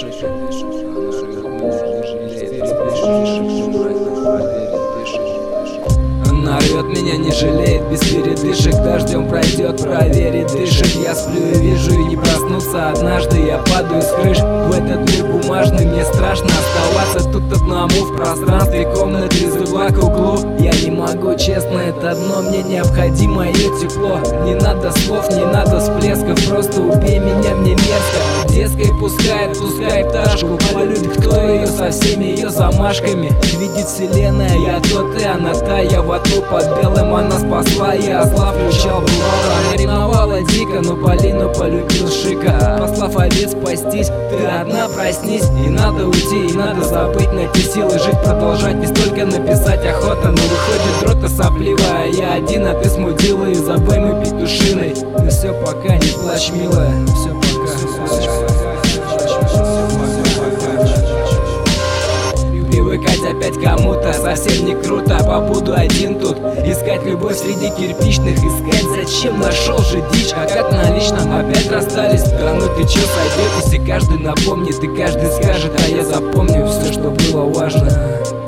Она рвет меня, не жалеет, без передышек. Дождем пройдет, проверит, дышит. Я сплю и вижу, и не проснуться однажды. Я падаю с крыш в этот мир бумажный. Мне страшно оставаться тут одному в пространстве комнаты из угла к углу. Я не могу, честно, это одно, мне необходимо ее тепло. Не надо слов, не надо всплесков, просто убей меня, мне мерзко. Детской пускай пташку, полюбит кто ее со всеми ее замашками. Видит вселенная, я тот и она та. Я в аду под белым, она спасла. Я осла включал в лора. Она ревновала дико, но Полину полюбил шика. Послав овец спастись, ты одна проснись. И надо уйти, и надо забыть, найти силы жить, продолжать. Не столько написать охота, но выходит дрота сопливая. Я один, а ты смудила из обоймы петушиной. Ну все, пока, не плачь, милая. Все, пока. Привыкать опять кому-то совсем не круто. Побуду один тут, искать любовь среди кирпичных. Искать зачем, нашел же дичь. А как на личном опять расстались. Да ну ты чё, сойдётесь, и каждый напомнит, и каждый скажет. А я запомню все, что было важно.